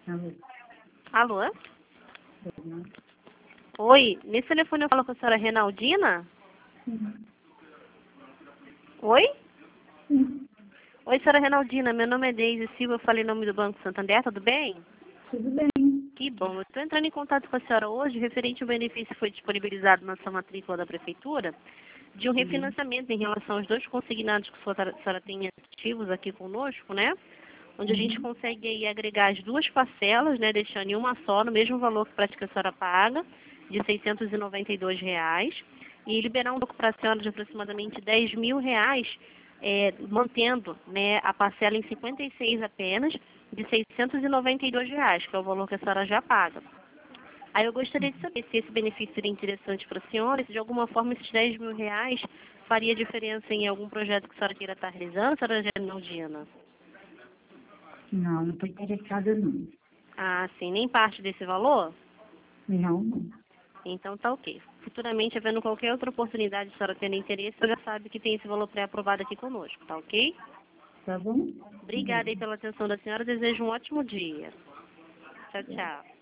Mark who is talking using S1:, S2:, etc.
S1: Alô?
S2: Alô? Oi, nesse telefone eu falo com a senhora Renaldina?
S1: Sim.
S2: Oi?
S1: Sim.
S2: Oi, senhora Renaldina, meu nome é Deise Silva, eu falei em nome do Banco Santander, tudo bem?
S1: Tudo bem.
S2: Que bom, eu estou entrando em contato com a senhora hoje, referente ao benefício que foi disponibilizado na sua matrícula da Prefeitura, de um refinanciamento em relação aos 2 consignados que a senhora tem ativos aqui conosco, né? Onde a gente consegue aí agregar as 2 parcelas, né, deixando em uma só, no mesmo valor que a senhora paga, de R$ 692, e liberar um pouco para a senhora de aproximadamente R$ 10.000, mantendo, né, a parcela em 56 apenas, de R$ 692, que é o valor que a senhora já paga. Aí eu gostaria de saber se esse benefício seria interessante para a senhora, e se de alguma forma esses R$ 10.000 faria diferença em algum projeto que a senhora queira estar realizando, senhora Renaldina?
S1: Não estou interessada não.
S2: Ah, sim, nem parte desse valor?
S1: Não, não.
S2: Então tá ok. Futuramente, havendo qualquer outra oportunidade, se a senhora tendo interesse, você já sabe que tem esse valor pré-aprovado aqui conosco, tá ok?
S1: Tá bom?
S2: Obrigada aí pela atenção da senhora, desejo um ótimo dia. Tchau, tchau.